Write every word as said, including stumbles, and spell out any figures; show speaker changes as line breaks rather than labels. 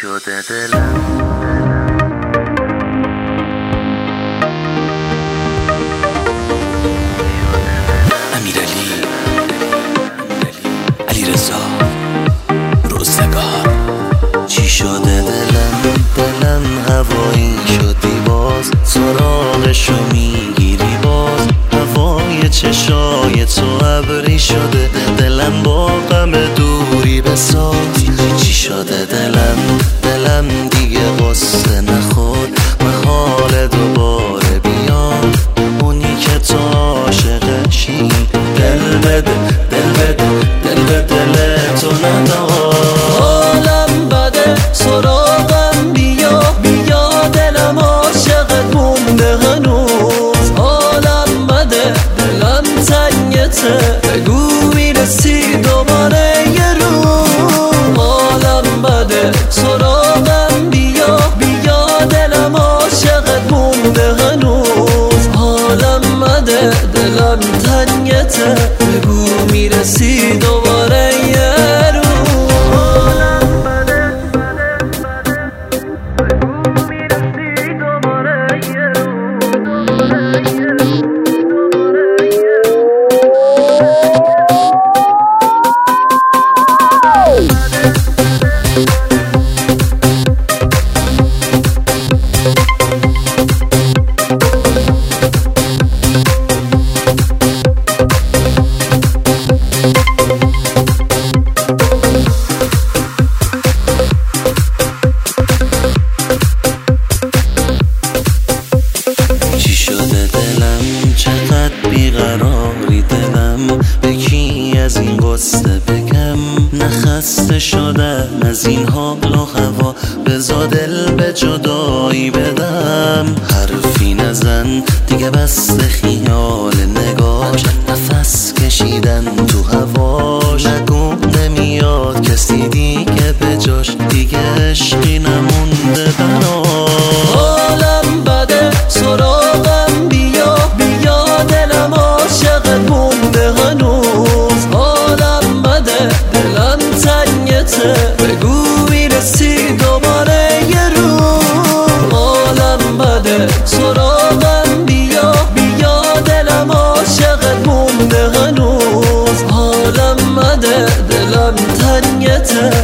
شده دلم
امیرعلی علیرضا روزگار.
چی شده دلم دلم هوایی شدی باز، سراغشو میگیری باز، هوای چشای تو ابری شده، دلم با غم دوری بساز. چی شده دلم دلم دیگه قصه نخورد، محال دوباره بیاد اونی که تو عاشقشی. دل بده دل بده دل به دل تو ندار، حالم بده سراغم بیا بیا، دلم عاشقت مونده هنوز. حالم بده دلم تنگته، بگو میرسی دوباره یه روز. حالم بده سراغم بیا بیا، دلم عاشقت مونده هنوز. حالم بده دلم تنگته، بگو میرسی دوباره یه روز. چقدر بیقراری دلم، به کی از این قصه بگم؟ نخسته شدم از این حال و هوا، بزا دل به جدایی بدم. حرفی نزن دیگه بس خیال نگاش، نفس کشیدن تو هواش. نگو نمیاد کسی دیگه به جاش، دیگه عشقی نمونده براش. حالم بده سراغم بیا بیا، دلم عاشقت مونده هنوز. حالم بده دلم تنگته، بگو میرسی دوباره یه روز. حالم بده سراغم بیا بیا، دلم عاشقت مونده هنوز. حالم بده دلم تنگته،